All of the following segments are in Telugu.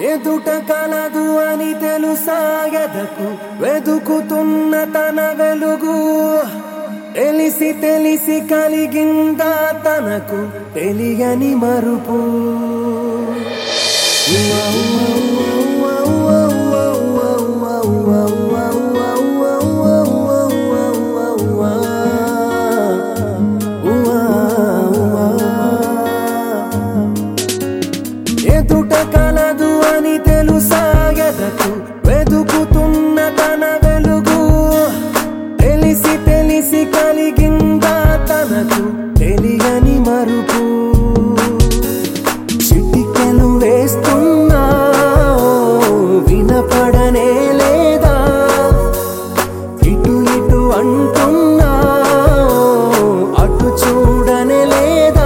ఎదుట కలదు అని తెలుసా ఎదకు వెదుకుతున్న తన వెలుగు తెలిసి తెలిసి కలిగిందా తనకు తెలియని మరుపు ఎదుట కలదు అని తెలుసా ఎదకు వెదుకుతున్న తన వెలుగు తెలిసి తెలిసి కలిగిందా తనకు తెలియని మరుపు చిటికెలు వేస్తున్నా వినపడనే లేదా ఇటు ఇటు అంటున్నా అటు చూడనే లేదా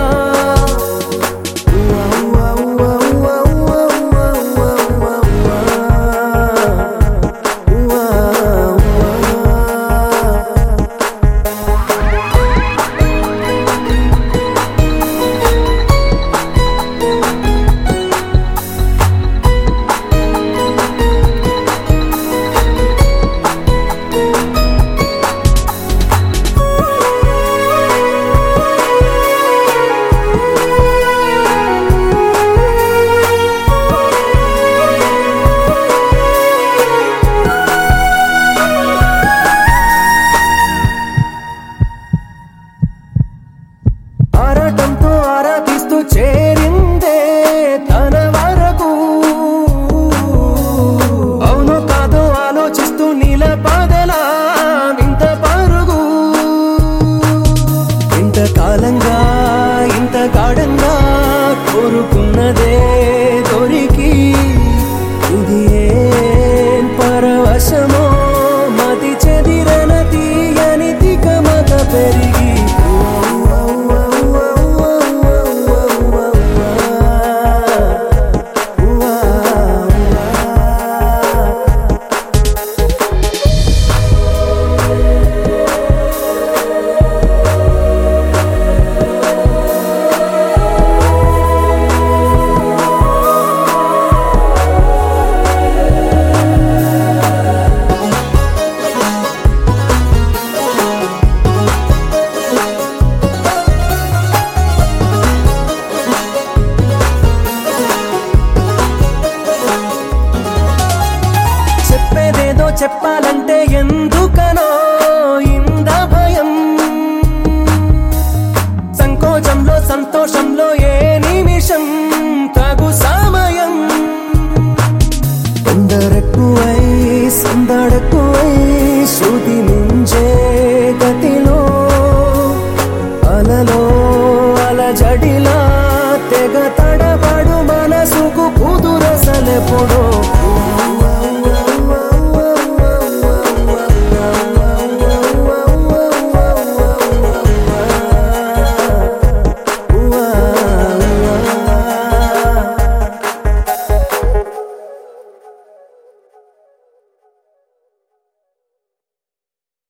ఆరాటంతో ఆరాధిస్తూ